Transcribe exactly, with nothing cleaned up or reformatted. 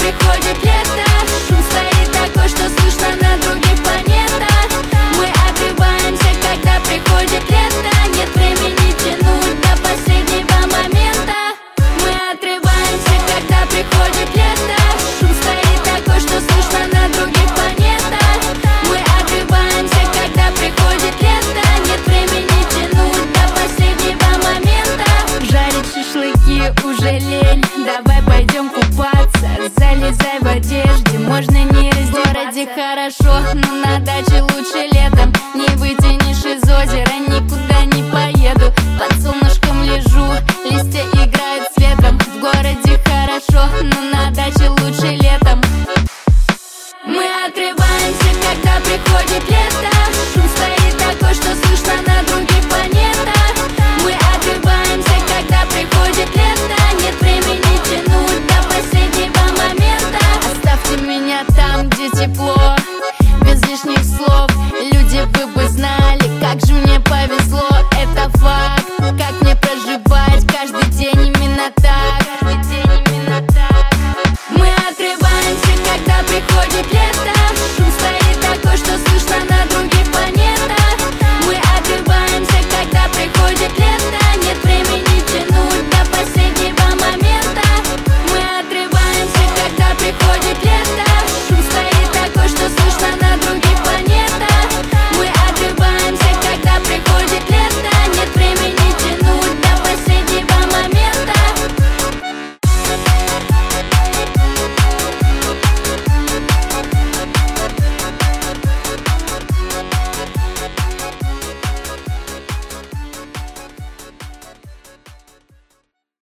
приходит лето. Шум стоит такой, что слышно на других планетах. Мы отрываемся, когда приходит лето. Нет времени тянуть до последнего момента. Мы отрываемся, когда приходит лето. Шум стоит такой, что слышно на других планетах. Мы отрываемся, когда приходит лето. Нет времени тянуть до последнего момента. Жарить шашлыки уже лень, давай пойдем купаться. Залезай в одежде, можно не раздеваться. В городе хорошо, но на даче лучше летом. Не вытянешь из озера, никуда не поеду. Под солнышком лежу, листья играют с ветром. В городе хорошо, но на даче лучше летом. Мы отрываемся, когда приходит лето. Шум стоит такой, что слышно на других планетах. Мы отрываемся, когда приходит лето. Нет времени тянуть до последнего момента. Оставьте меня там, где тепло, без лишних слов. Люди, вы бы знали, как же мне повезло.